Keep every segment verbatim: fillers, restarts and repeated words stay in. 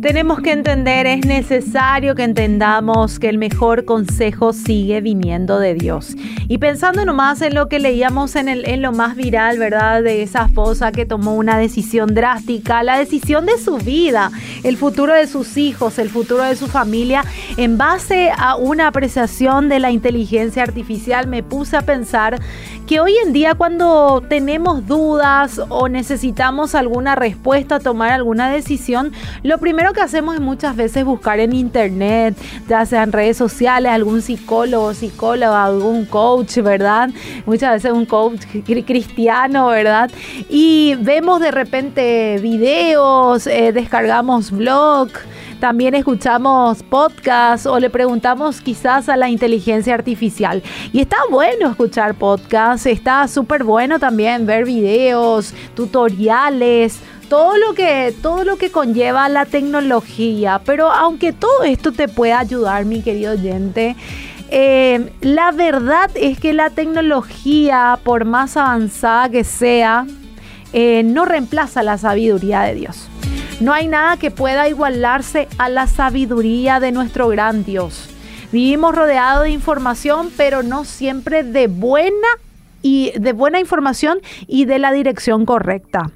Tenemos que entender, es necesario que entendamos que el mejor consejo sigue viniendo de Dios. Y pensando nomás en lo que leíamos en, el, en lo más viral, ¿verdad? De esa esposa que tomó una decisión drástica, la decisión de su vida, el futuro de sus hijos, el futuro de su familia, en base a una apreciación de la inteligencia artificial, me puse a pensar que hoy en día cuando tenemos dudas o necesitamos alguna respuesta, tomar alguna decisión, lo primero que hacemos es muchas veces buscar en internet, ya sea en redes sociales, algún psicólogo, psicóloga, algún coach, ¿verdad? Muchas veces un coach cristiano, ¿verdad? Y vemos de repente videos, eh, descargamos blog, también escuchamos podcasts o le preguntamos quizás a la inteligencia artificial. Y está bueno escuchar podcasts, está súper bueno también ver videos, tutoriales, todo lo que, todo lo que conlleva la tecnología. Pero aunque todo esto te pueda ayudar, mi querido oyente, eh, la verdad es que la tecnología, por más avanzada que sea, eh, no reemplaza la sabiduría de Dios. No hay nada que pueda igualarse a la sabiduría de nuestro gran Dios. Vivimos rodeados de información, pero no siempre de buena y de buena información y de la dirección correcta.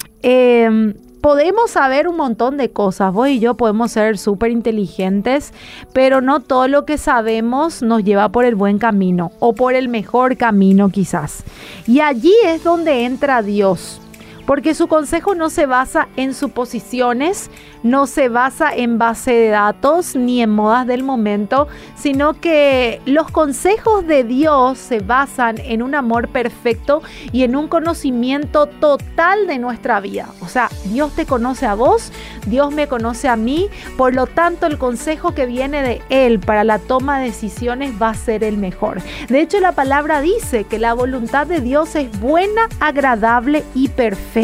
Eh, podemos saber un montón de cosas. Vos y yo podemos ser súper inteligentes, pero no todo lo que sabemos nos lleva por el buen camino o por el mejor camino quizás. Y allí es donde entra Dios. Porque su consejo no se basa en suposiciones, no se basa en base de datos ni en modas del momento, sino que los consejos de Dios se basan en un amor perfecto y en un conocimiento total de nuestra vida. O sea, Dios te conoce a vos, Dios me conoce a mí, por lo tanto el consejo que viene de Él para la toma de decisiones va a ser el mejor. De hecho, la palabra dice que la voluntad de Dios es buena, agradable y perfecta.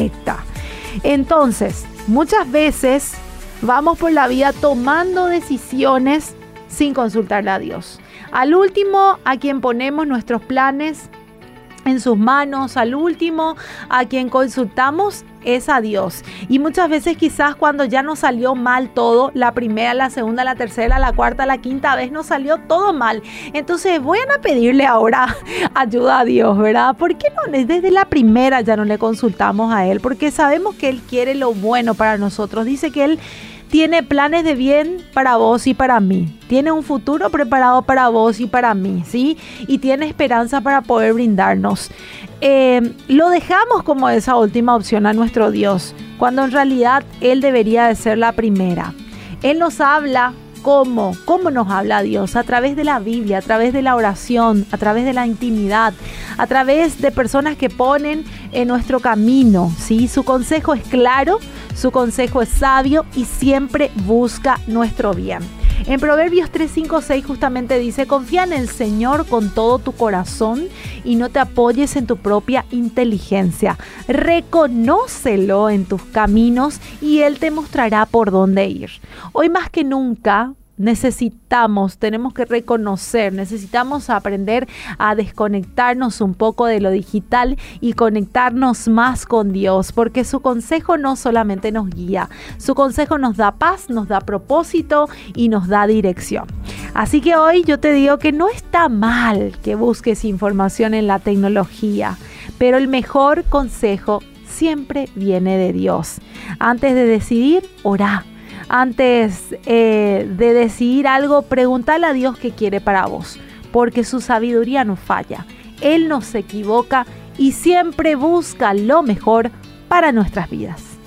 Entonces, muchas veces vamos por la vida tomando decisiones sin consultarle a Dios. Al último, a quien ponemos nuestros planes en sus manos, al último, a quien consultamos es a Dios. Y muchas veces quizás cuando ya nos salió mal todo, la primera, la segunda, la tercera, la cuarta, la quinta vez nos salió todo mal. Entonces voy a pedirle ahora ayuda a Dios, ¿verdad? ¿Por qué no desde la primera ya no le consultamos a Él? Porque sabemos que Él quiere lo bueno para nosotros. Dice que Él tiene planes de bien para vos y para mí. Tiene un futuro preparado para vos y para mí, ¿sí? Y tiene esperanza para poder brindarnos. Eh, lo dejamos como esa última opción a nuestro Dios, cuando en realidad Él debería de ser la primera. Él nos habla. ¿Cómo? ¿Cómo nos habla Dios? A través de la Biblia, a través de la oración, a través de la intimidad, a través de personas que ponen en nuestro camino, ¿sí? Su consejo es claro, su consejo es sabio y siempre busca nuestro bien. En Proverbios tres, cinco, seis justamente dice: confía en el Señor con todo tu corazón y no te apoyes en tu propia inteligencia. Reconócelo en tus caminos y Él te mostrará por dónde ir. Hoy más que nunca necesitamos, tenemos que reconocer, necesitamos aprender a desconectarnos un poco de lo digital y conectarnos más con Dios, porque su consejo no solamente nos guía, su consejo nos da paz, nos da propósito y nos da dirección. Así que hoy yo te digo que no está mal que busques información en la tecnología, pero el mejor consejo siempre viene de Dios. Antes de decidir, orá. Antes eh, de decidir algo, pregúntale a Dios qué quiere para vos, porque su sabiduría no falla. Él no se equivoca y siempre busca lo mejor para nuestras vidas.